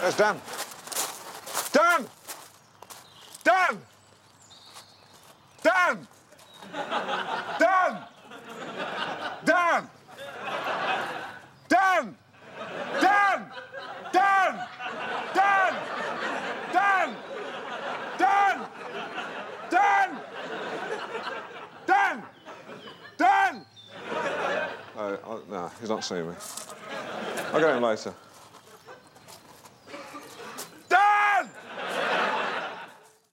There's Dan. Dan! Dan! Dan! Dan! Dan! Dan! Dan! Dan! Dan! Dan! Dan! Dan! Dan! Dan! No, he's not seeing me. I'll get him later.